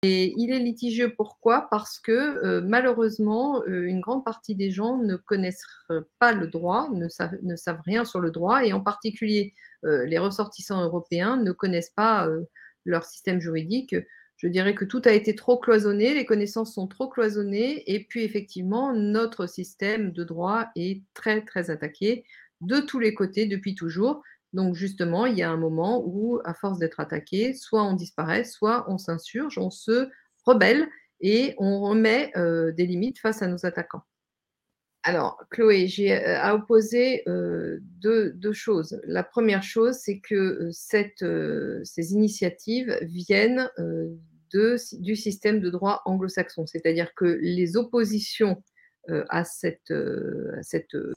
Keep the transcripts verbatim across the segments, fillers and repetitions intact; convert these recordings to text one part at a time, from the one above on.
Et il est litigieux pourquoi? Parce que, heu, malheureusement, heu, une grande partie des gens ne connaissent r pas le droit, ne savent ne savent rien sur le droit et en particulier, heu, les ressortissants européens ne connaissent pas, heu, leur système juridique. Je dirais que tout a été trop cloisonné, les connaissances sont trop cloisonnées et puis effectivement, notre système de droit est très, très attaqué de tous les côtés depuis toujours. Donc justement, il y a un moment où, à force d'être attaqué, soit on disparaît, soit on s'insurge, on se rebelle et on remet, heu, des limites face à nos attaquants. Alors, Chloé, j'ai, heu, à opposer, heu, deux deux choses. La première chose, c'est que, heu, cette, heu, ces initiatives viennent, heu, de sy du système de droit anglo-saxon. C'est-à-dire que les oppositions, heu, à cette, heu, à cette, heu,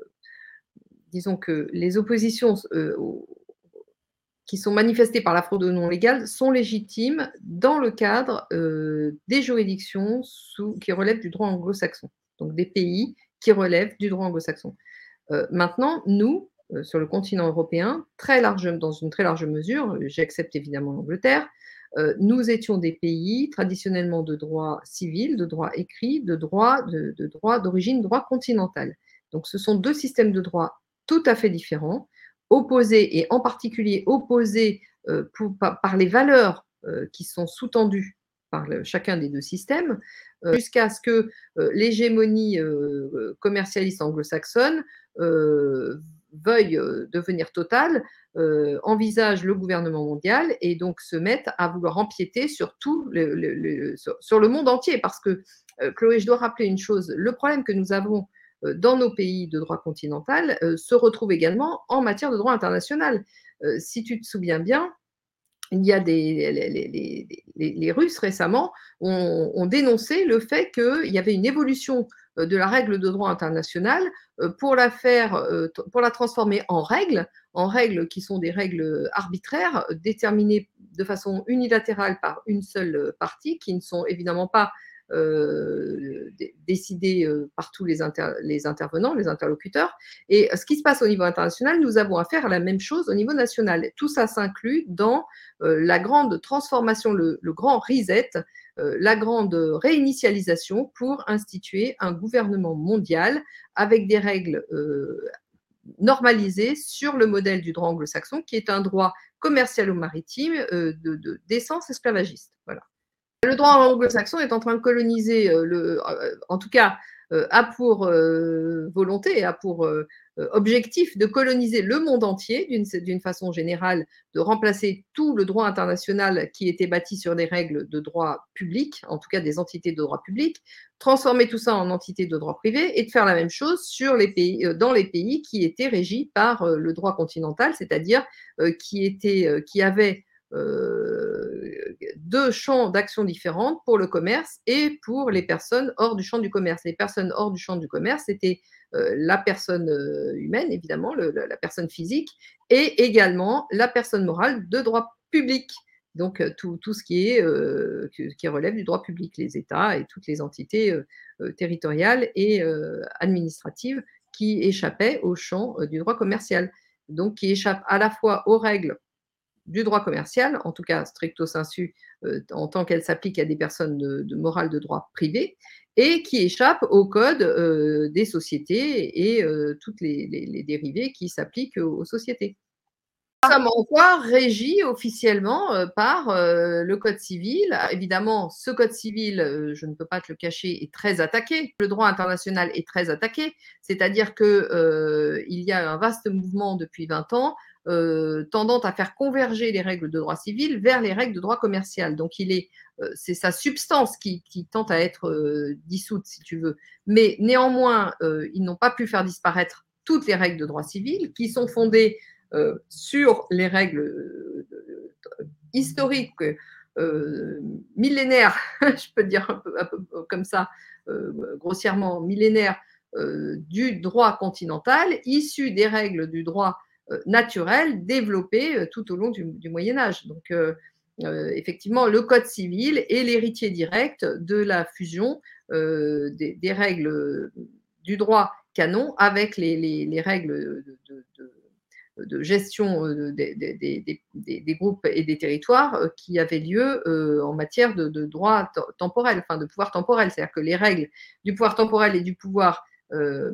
disons que les oppositions s heu, au qui sont manifestées par la fraude non légale sont légitimes dans le cadre, heu, des juridictions sous qui relèvent du droit anglo-saxon, donc des pays qui relèvent du droit anglo-saxon. Heu, maintenant, nous, heu, sur le continent européen, très large dans une très large mesure, j'accepte évidemment l'Angleterre, heu, nous étions des pays traditionnellement de droit civil, de droit écrit, de droit de de droit d'origine, droit continental. Donc ce sont deux systèmes de droit tout à fait différents, opposés et en particulier opposés, heu, pou par par les valeurs, heu, qui sont sous-tendues par le chacun des deux systèmes, heu, jusqu'à ce que, heu, l'hégémonie, heu heu, commercialiste anglo-saxonne, heu, veuille, heu, devenir totale, heu, envisage le gouvernement mondial et donc se mette à vouloir empiéter sur tout le le le sur sur le monde entier. Parce que, heu, Chloé, je dois rappeler une chose, le problème que nous avons, heu, dans nos pays de droit continental, heu, se retrouve également en matière de droit international. Heu, si tu te souviens bien, il y a des les les les les les Russes récemment ont ont dénoncé le fait qu'il y avait une évolution, heu, de la règle de droit international, heu, pour la faire, heu, t pour la transformer en règles, en règles qui sont des règles, heu, arbitraires, déterminées de façon unilatérale par une seule, heu, partie, qui ne sont évidemment pas, heu, dé décidées, heu, par tous les inter les intervenants, les interlocuteurs et ce qui se passe au niveau international, nous avons affaire à la même chose au niveau national. Tout ça s'inclut dans, heu, la grande transformation, le le grand reset, heu, la grande réinitialisation pour instituer un gouvernement mondial avec des règles, heu, normalisées sur le modèle du droit anglo-saxon, qui est un droit commercialo-maritime, heu, de de d'essence esclavagiste. Voilà. Le droit anglo-saxon est en train de coloniser, heu, le heu, en tout cas, heu, a pour, heu, volonté et a pour, heu heu, objectif de coloniser le monde entier d'une c d'une façon générale, de remplacer tout le droit international qui était bâti sur des règles de droit public, en tout cas des entités de droit public, transformer tout ça en entités de droit privé et de faire la même chose sur les pays, heu, dans les pays qui étaient régis par, heu, le droit continental, c'est-à-dire, heu, qui étaient, heu, qui avaient, heu, deux champs d'action différentes pour le commerce et pour les personnes hors du champ du commerce. Les personnes hors du champ du commerce, c'était, heu, la personne, heu, humaine évidemment, le la la personne physique et également la personne morale de droit public. Donc heu, tout tout ce qui est, heu, que qui relève du droit public, les États et toutes les entités, heu heu, territoriales et heu, administratives qui échappaient au champ, heu, du droit commercial. Donc qui échappent à la fois aux règles du droit commercial, en tout cas stricto sensu, heu, en tant qu'elles s'appliquent à des personnes de de morales de droit privé et qui échappent au code, heu, des sociétés et heu, toutes les les les dérivés qui s'appliquent aux aux sociétés. Nous sommes encore régis officiellement, heu, par, heu, le code civil. Évidemment, ce code civil, heu, je ne peux pas te le cacher, est très attaqué. Le droit international est très attaqué. C'est-à-dire que, heu, il y a un vaste mouvement depuis vingt ans, heu, tendant à faire converger les règles de droit civil vers les règles de droit commercial. Donc il est, heu, c'est sa substance qui qui tend à être, heu, dissoute si tu veux. Mais néanmoins, heu, ils n'ont pas pu faire disparaître toutes les règles de droit civil qui sont fondées, heu, sur les règles, heu, de de historiques, heu, millénaires, je peux dire un peu un peu comme ça, heu, grossièrement millénaires, heu, du droit continental, issues des règles du droit, heu, naturel développées, heu, tout au long du du Moyen Âge. Donc heu heu, effectivement, le code civil est l'héritier direct de la fusion, heu, des des règles, heu, du droit canon avec les les les règles, heu, de de de de gestion euh, des, des, des, des, des groupes et des territoires euh, qui avaient lieu euh, en matière de, de droit temporel, enfin de pouvoir temporel. C'est-à-dire que les règles du pouvoir temporel et du pouvoir euh,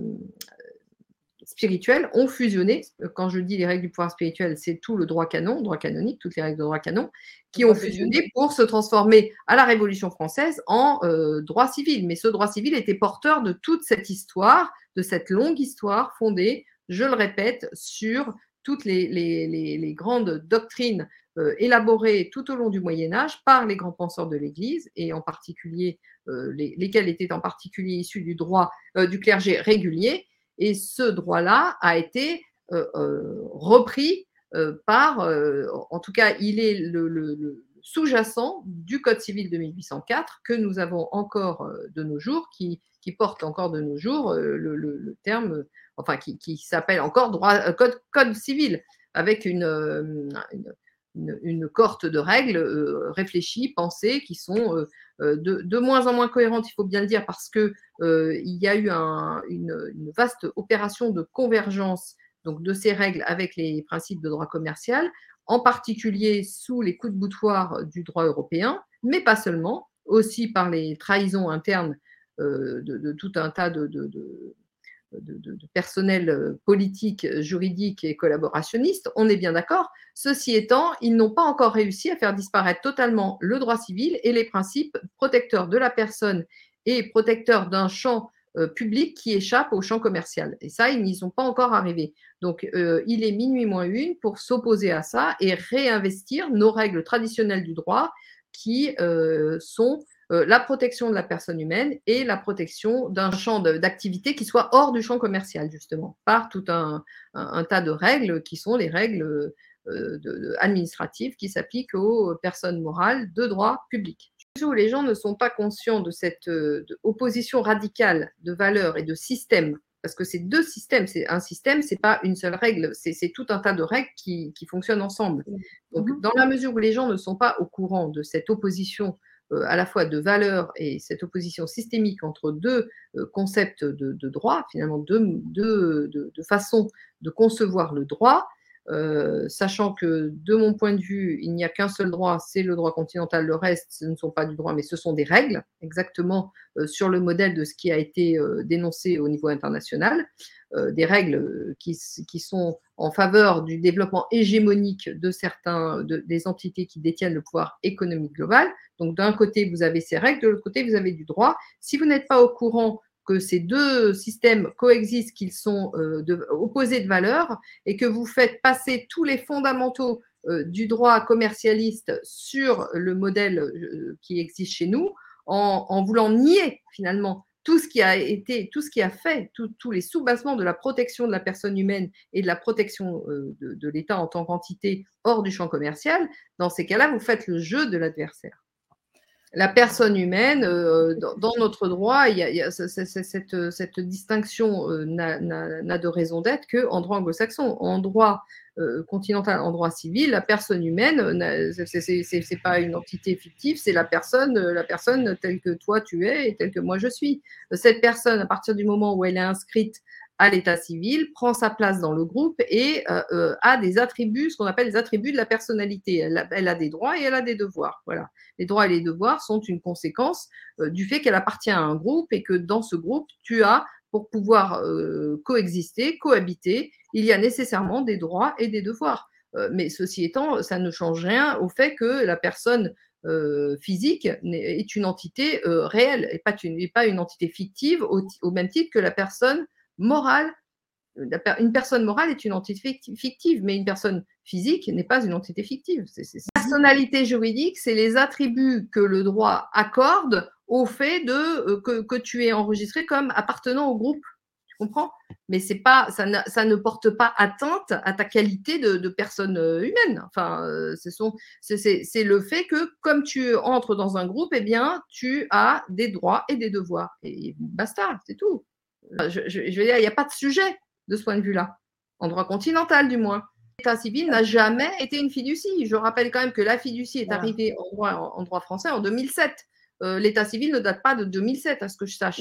spirituel ont fusionné. Quand je dis les règles du pouvoir spirituel, c'est tout le droit canon, droit canonique, toutes les règles de droit canon, qui ont fusionné pour se transformer à la Révolution française en euh, droit civil. Mais ce droit civil était porteur de toute cette histoire, de cette longue histoire fondée, je le répète, sur toutes les, les, les, les grandes doctrines euh, élaborées tout au long du Moyen-Âge par les grands penseurs de l'Église, et en particulier, euh, les, lesquels étaient en particulier issus du droit euh, du clergé régulier. Et ce droit-là a été euh, euh, repris euh, par, euh, en tout cas, il est le, le, le sous-jacent du Code civil de mille huit cent quatre que nous avons encore euh, de nos jours, qui, qui porte encore de nos jours euh, le, le, le terme, enfin, qui, qui s'appelle encore droit, euh, code, code civil, avec une, euh, une Une, une cohorte de règles euh, réfléchies, pensées, qui sont euh, de, de moins en moins cohérentes, il faut bien le dire, parce qu'il euh, y a eu un, une, une vaste opération de convergence donc, de ces règles avec les principes de droit commercial, en particulier sous les coups de boutoir du droit européen, mais pas seulement, aussi par les trahisons internes euh, de, de tout un tas de, de, de De, de, de, personnel politique, juridique et collaborationniste, on est bien d'accord. Ceci étant, ils n'ont pas encore réussi à faire disparaître totalement le droit civil et les principes protecteurs de la personne et protecteurs d'un champ euh, public qui échappe au champ commercial. Et ça, ils n'y sont pas encore arrivés. Donc, euh, il est minuit moins une pour s'opposer à ça et réinvestir nos règles traditionnelles du droit qui euh, sont la protection de la personne humaine et la protection d'un champ d'activité qui soit hors du champ commercial, justement, par tout un, un, un tas de règles qui sont les règles euh, de, de, administratives qui s'appliquent aux personnes morales de droit public. Où les gens ne sont pas conscients de cette de opposition radicale de valeurs et de systèmes, parce que c'est deux systèmes, c'est un système, c'est pas une seule règle, c'est tout un tas de règles qui, qui fonctionnent ensemble. Donc, dans la mesure où les gens ne sont pas au courant de cette opposition Euh, à la fois de valeurs et cette opposition systémique entre deux euh, concepts de, de droit, finalement deux, deux, deux, deux façons de concevoir le droit, euh, sachant que de mon point de vue, il n'y a qu'un seul droit, c'est le droit continental, le reste, ce ne sont pas du droit, mais ce sont des règles, exactement euh, sur le modèle de ce qui a été euh, dénoncé au niveau international, euh, des règles qui, qui sont en faveur du développement hégémonique de certains, de, des entités qui détiennent le pouvoir économique global. Donc, d'un côté, vous avez ces règles, de l'autre côté, vous avez du droit. Si vous n'êtes pas au courant que ces deux systèmes coexistent, qu'ils sont euh, de, opposés de valeur, et que vous faites passer tous les fondamentaux euh, du droit commercialiste sur le modèle euh, qui existe chez nous, en, en voulant nier finalement tout ce qui a été, tout ce qui a fait, tous les soubassements de la protection de la personne humaine et de la protection euh, de, de l'État en tant qu'entité hors du champ commercial, dans ces cas-là, vous faites le jeu de l'adversaire. La personne humaine, euh, dans, dans notre droit, il y a, il y a cette, cette, cette distinction euh, n'a de raison d'être qu'en droit anglo-saxon. En droit euh, continental, en droit civil, la personne humaine, ce n'est pas une entité fictive, c'est la personne, la personne telle que toi tu es et telle que moi je suis. Cette personne, à partir du moment où elle est inscrite à l'état civil, prend sa place dans le groupe et euh, euh, a des attributs, ce qu'on appelle les attributs de la personnalité. Elle a, elle a des droits et elle a des devoirs. Voilà. Les droits et les devoirs sont une conséquence euh, du fait qu'elle appartient à un groupe et que dans ce groupe, tu as, pour pouvoir euh, coexister, cohabiter, il y a nécessairement des droits et des devoirs. Euh, mais ceci étant, ça ne change rien au fait que la personne euh, physique est une entité euh, réelle et pas une, et pas une entité fictive au, au même titre que la personne morale. Une personne morale est une entité fictive, mais une personne physique n'est pas une entité fictive. C'est, c'est, c'est. Personnalité juridique, c'est les attributs que le droit accorde au fait de, euh, que, que tu es enregistré comme appartenant au groupe. Tu comprends? Mais c'est pas, ça, ne, ça ne porte pas atteinte à ta qualité de, de personne humaine. Enfin, euh, c'est le fait que comme tu entres dans un groupe, eh bien, tu as des droits et des devoirs. Et basta, c'est tout. Je, je, je veux dire, il n'y a pas de sujet de ce point de vue-là, en droit continental du moins. L'état civil n'a jamais été une fiducie. Je rappelle quand même que la fiducie est voilà. arrivée en droit, en, en droit français en deux mille sept. Euh, l'état civil ne date pas de deux mille sept, à ce que je sache.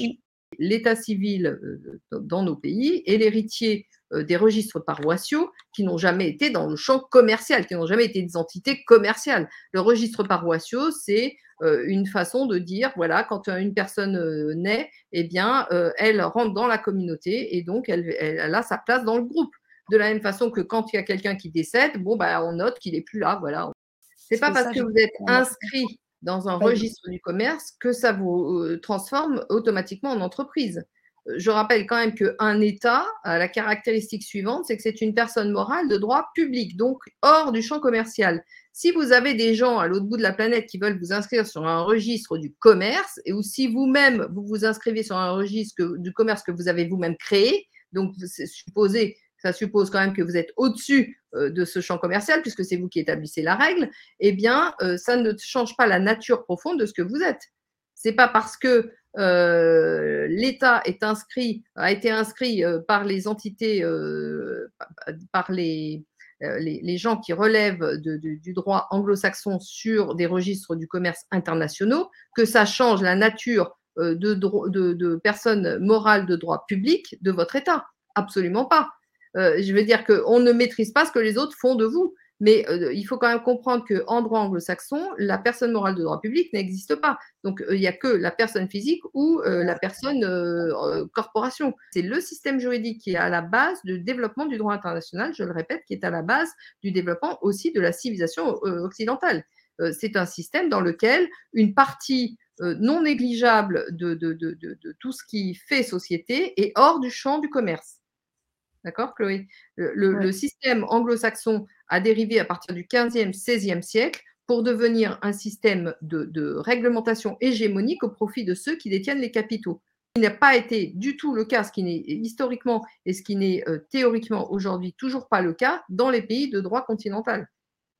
L'état civil euh, dans nos pays est l'héritier euh, des registres paroissiaux qui n'ont jamais été dans le champ commercial, qui n'ont jamais été des entités commerciales. Le registre paroissiaux, c'est euh, une façon de dire, voilà, quand une personne euh, naît, eh bien, euh, elle rentre dans la communauté et donc elle, elle, elle a sa place dans le groupe. De la même façon que quand il y a quelqu'un qui décède, bon, bah, on note qu'il n'est plus là, voilà. C'est pas parce ça, que vous êtes inscrit dans un Pas registre du commerce que ça vous euh, transforme automatiquement en entreprise. Euh, Je rappelle quand même qu'un État a la caractéristique suivante, c'est que c'est une personne morale de droit public, donc hors du champ commercial. Si vous avez des gens à l'autre bout de la planète qui veulent vous inscrire sur un registre du commerce, et ou si vous-même vous vous inscrivez sur un registre du commerce que vous avez vous-même créé, donc c'est supposé ça suppose quand même que vous êtes au-dessus euh, de ce champ commercial, puisque c'est vous qui établissez la règle, eh bien, euh, ça ne change pas la nature profonde de ce que vous êtes. C'est pas parce que euh, l'État est inscrit, a été inscrit euh, par les entités, euh, par les, euh, les, les, gens qui relèvent de, de, du droit anglo-saxon sur des registres du commerce internationaux, que ça change la nature euh, de, de, de personnes morales de droit public de votre État. Absolument pas. Euh, je veux dire qu'on ne maîtrise pas ce que les autres font de vous. Mais euh, il faut quand même comprendre qu'en droit anglo-saxon, la personne morale de droit public n'existe pas. Donc, euh, il n'y a que la personne physique ou euh, la personne euh, euh, corporation. C'est le système juridique qui est à la base du développement du droit international, je le répète, qui est à la base du développement aussi de la civilisation euh, occidentale. Euh, c'est un système dans lequel une partie euh, non négligeable de, de, de, de, de tout ce qui fait société est hors du champ du commerce. D'accord, Chloé? Le, le, ouais. le système anglo-saxon a dérivé à partir du quinzième, seizième siècle pour devenir un système de, de réglementation hégémonique au profit de ceux qui détiennent les capitaux. Ce qui n'a pas été du tout le cas, ce qui n'est historiquement et ce qui n'est euh, théoriquement aujourd'hui toujours pas le cas dans les pays de droit continental.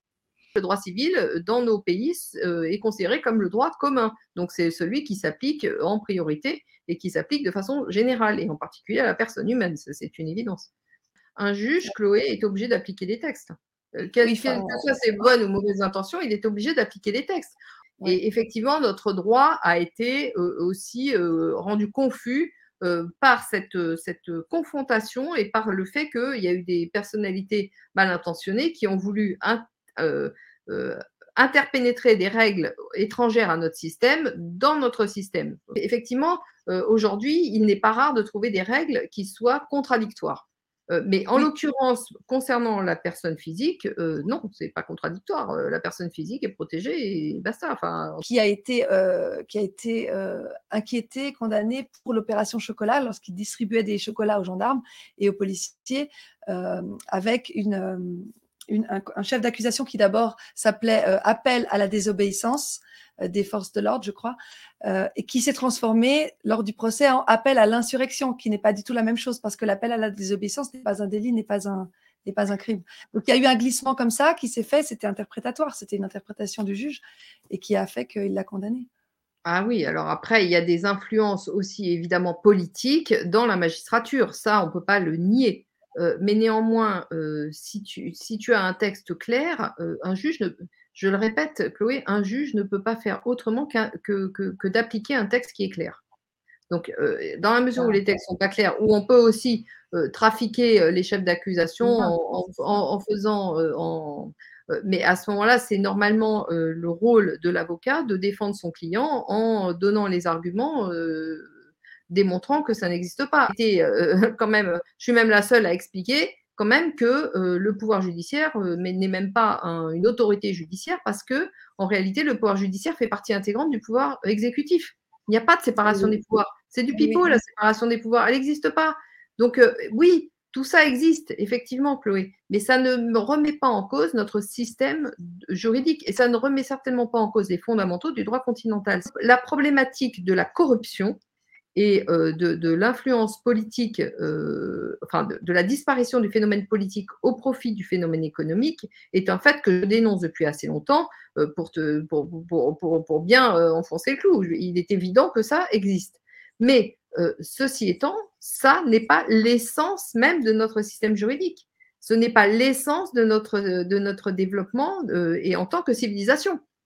Le droit civil dans nos pays euh, est considéré comme le droit commun. Donc, c'est celui qui s'applique en priorité et qui s'applique de façon générale, et en particulier à la personne humaine. C'est une évidence. Un juge, Chloé, est obligé d'appliquer des textes. Euh, quelles oui, quelle que soient ses bonnes ou mauvaises intentions, il est obligé d'appliquer des textes. Ouais. Et effectivement, notre droit a été euh, aussi euh, rendu confus euh, par cette, cette confrontation et par le fait qu'il y a eu des personnalités mal intentionnées qui ont voulu in, euh, euh, interpénétrer des règles étrangères à notre système dans notre système. Et effectivement, euh, aujourd'hui, il n'est pas rare de trouver des règles qui soient contradictoires. Euh, mais en oui. l'occurrence, concernant la personne physique, euh, non, c'est pas contradictoire. Euh, la personne physique est protégée et basta. Enfin, qui a été, euh, qui a été euh, inquiété, condamné pour l'opération chocolat lorsqu'il distribuait des chocolats aux gendarmes et aux policiers euh, avec une, une, un, un chef d'accusation qui d'abord s'appelait euh, appel à la désobéissance euh, des forces de l'ordre, je crois, euh, et qui s'est transformé lors du procès en appel à l'insurrection, qui n'est pas du tout la même chose parce que l'appel à la désobéissance n'est pas un délit, n'est pas un, n'est pas un crime. Donc il y a eu un glissement comme ça qui s'est fait, c'était interprétatoire, c'était une interprétation du juge et qui a fait qu'il l'a condamné. Ah oui, alors après, il y a des influences aussi évidemment politiques dans la magistrature, ça on ne peut pas le nier. Euh, mais néanmoins, euh, si, tu, si tu as un texte clair, euh, un juge, ne, je le répète, Chloé, un juge ne peut pas faire autrement que, que, que d'appliquer un texte qui est clair. Donc, euh, dans la mesure où les textes ne sont pas clairs, où on peut aussi euh, trafiquer euh, les chefs d'accusation en, en, en faisant... Euh, en, euh, mais à ce moment-là, c'est normalement euh, le rôle de l'avocat de défendre son client en donnant les arguments euh, démontrant que ça n'existe pas. Et, euh, quand même, je suis même la seule à expliquer quand même que euh, le pouvoir judiciaire euh, n'est même pas un, une autorité judiciaire parce que en réalité, le pouvoir judiciaire fait partie intégrante du pouvoir exécutif. Il n'y a pas de séparation oui. des pouvoirs. C'est du pipeau, oui. la séparation des pouvoirs. Elle n'existe pas. Donc, euh, oui, tout ça existe, effectivement, Chloé. Mais ça ne me remet pas en cause notre système juridique. Et ça ne remet certainement pas en cause les fondamentaux du droit continental. La problématique de la corruption et euh, de, de l'influence politique, euh, enfin de, de la disparition du phénomène politique au profit du phénomène économique est un fait que je dénonce depuis assez longtemps euh, pour, te, pour, pour, pour, pour bien euh, enfoncer le clou. Il est évident que ça existe. Mais euh, ceci étant, ça n'est pas l'essence même de notre système juridique. Ce n'est pas l'essence de notre, de notre développement euh, et en tant que civilisation.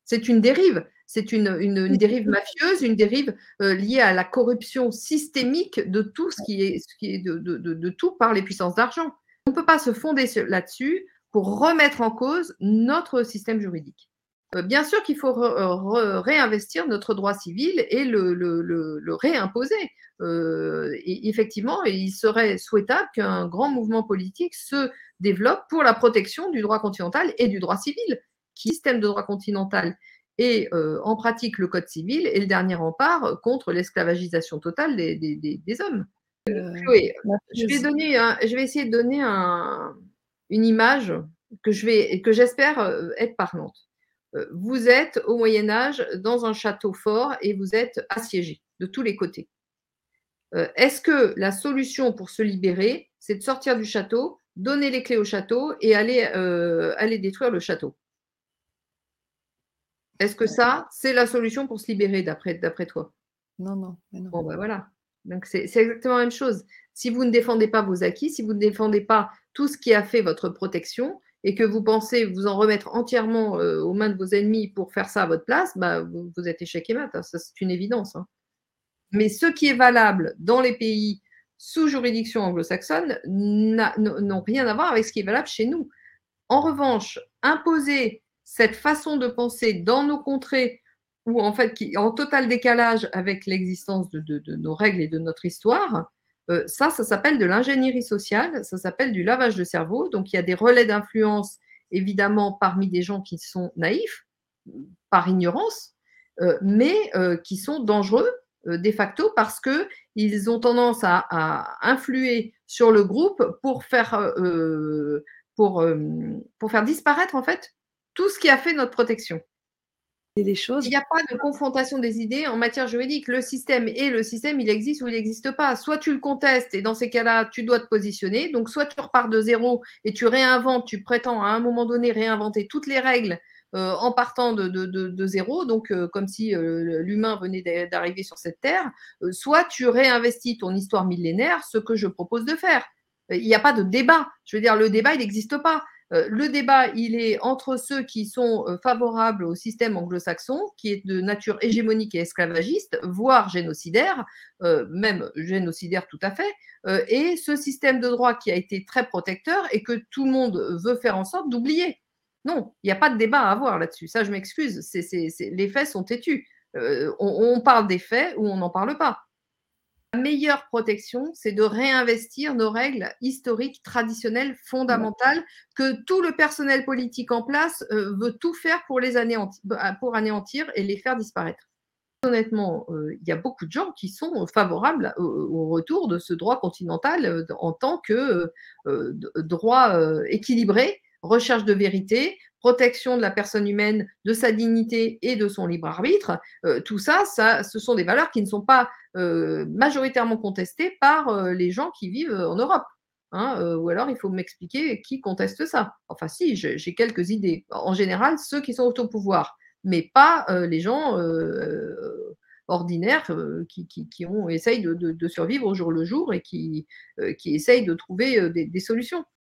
C'est une dérive, c'est une une une dérive mafieuse, une dérive, heu, liée à la corruption systémique de tout ce qui est ce qui est de de de de tout par les puissances d'argent. On peut pas se fonder sur là-dessus pour remettre en cause notre système juridique. Heu, bien sûr qu'il faut re heu, re réinvestir notre droit civil et le le le le réimposer. Heu, et effectivement, il serait souhaitable qu'un grand mouvement politique se développe pour la protection du droit continental et du droit civil, qui système de droit continental et heu, en pratique le code civil est le dernier rempart contre l'esclavagisation totale des des des des hommes. Heu, Chloé, je vais mafieuse. donner un je vais essayer de donner un une image que je vais que j'espère, heu, être parlante. Heu, vous êtes au Moyen Âge dans un château fort et vous êtes assiégés de tous les côtés. Heu, est-ce que la solution pour se libérer, c'est de sortir du château, donner les clés au château et aller, heu, aller détruire le château? Est-ce que Ouais. ça, c'est la solution pour se libérer d'après d'après toi? Non, non, mais non. Bon, bah, voilà. Donc c'est c'est exactement la même chose. Si vous ne défendez pas vos acquis, si vous ne défendez pas tout ce qui a fait votre protection et que vous pensez vous en remettre entièrement, heu, aux mains de vos ennemis pour faire ça à votre place, bah, vous vous êtes échec et mat, hein, ça c'est une évidence, hein. Mais ce qui est valable dans les pays sous juridiction anglo-saxonne n'a n'ont n'ont rien à voir avec ce qui est valable chez nous. En revanche, imposer cette façon de penser dans nos contrées où en fait qui est en total décalage avec l'existence de de de nos règles et de notre histoire, heu, ça, ça s'appelle de l'ingénierie sociale, ça s'appelle du lavage de cerveau. Donc il y a des relais d'influence évidemment parmi des gens qui sont naïfs, par ignorance, heu, mais heu, qui sont dangereux, heu, de facto parce qu'ils ont tendance à à influer sur le groupe pour faire, heu, pour, hem, pour faire disparaître en fait tout ce qui a fait notre protection. Et les Il choses y a pas de confrontation des idées en matière juridique. Le système est le système, il existe ou il existe pas. Soit tu le contestes et dans ces cas-là, tu dois te positionner. Donc soit tu repars de zéro et tu réinventes, tu prétends à un moment donné réinventer toutes les règles, heu, en partant de de de de zéro, donc heu, comme si, heu, l'humain venait d'a d'arriver sur cette terre, heu, soit tu réinvestis ton histoire millénaire, ce que je propose de faire. Heu, il y a pas de débat. Je veux dire le débat, il n'existe pas. Heu, le débat, il est entre ceux qui sont, heu, favorables au système anglo-saxon, qui est de nature hégémonique et esclavagiste, voire génocidaire, heu, même génocidaire tout à fait, heu, et ce système de droit qui a été très protecteur et que tout le monde veut faire en sorte d'oublier. Non, il y a pas de débat à avoir là-dessus. Ça, je m'excuse, c'est c'est c'est les faits sont têtus. Heu, on on parle des faits ou on n'en parle pas. La meilleure protection, c'est de réinvestir nos règles historiques, traditionnelles, Ouais. fondamentales, que tout le personnel politique en place, heu, veut tout faire pour les anéanti bah, pour anéantir et les faire disparaître. Honnêtement, heu, il y a beaucoup de gens qui sont favorables au au retour de ce droit continental, heu, en tant que, heu heu, d droit, heu, équilibré, recherche de vérité, protection de la personne humaine, de sa dignité et de son libre arbitre. Heu, tout ça, ça ce sont des valeurs qui ne sont pas, heu, majoritairement contestées par, heu, les gens qui vivent, en Europe, hein, heu, ou alors il faut m'expliquer qui conteste ça. Enfin si, j'ai j'ai quelques idées. En général, ceux qui sont au pouvoir, mais pas, heu, les gens, heu, ordinaires, heu, qui qui qui ont essayent de de de survivre au jour le jour et qui, heu, qui essayent de trouver, heu, des des solutions.